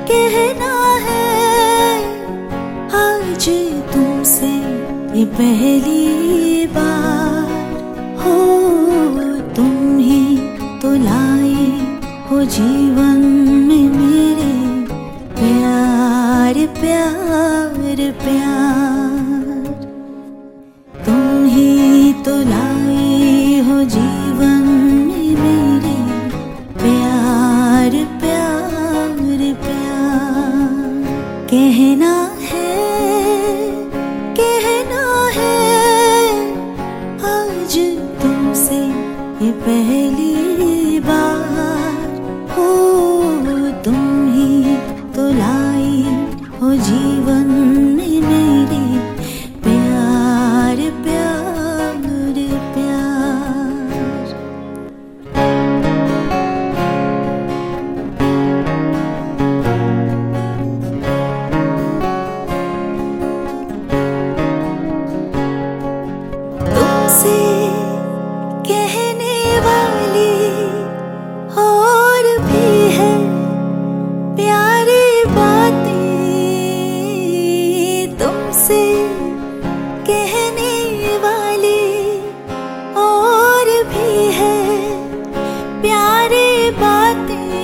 कहना है आज तुमसे ये पहली बार हो। तुम ही तो लाए हो जीवन में मेरे प्यार प्यार प्यार। तुम ही तो लाए हो जीवन में मेरे प्यार प्यार प्यार। कहना है आज तुमसे ये पहली बार हो। तुम ही तो लाई हो जीवन में मेरे प्यार प्यार प्यार। तुमसे कहने वाली और भी है प्यारी बातें। तुमसे कहने वाली और भी है प्यारी बातें।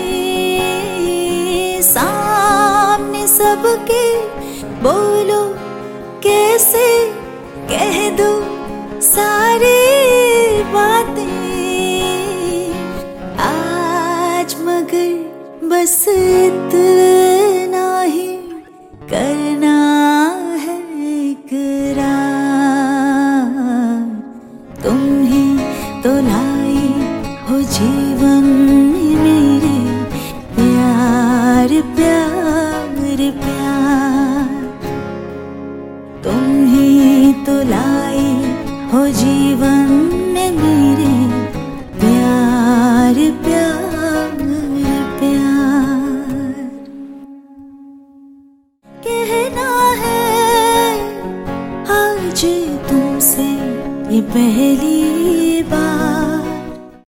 सामने सबके बोलो कैसे कह दो सारी बातें आज, मगर बस इतना ही करना है इकरार। तुम ही तो लाई हो जीवन में मेरे प्यार प्यार प्यार। तुम ही तो लाई हो जीवन में मेरे प्यार प्यार प्यार। कहना है आज तुमसे ये पहली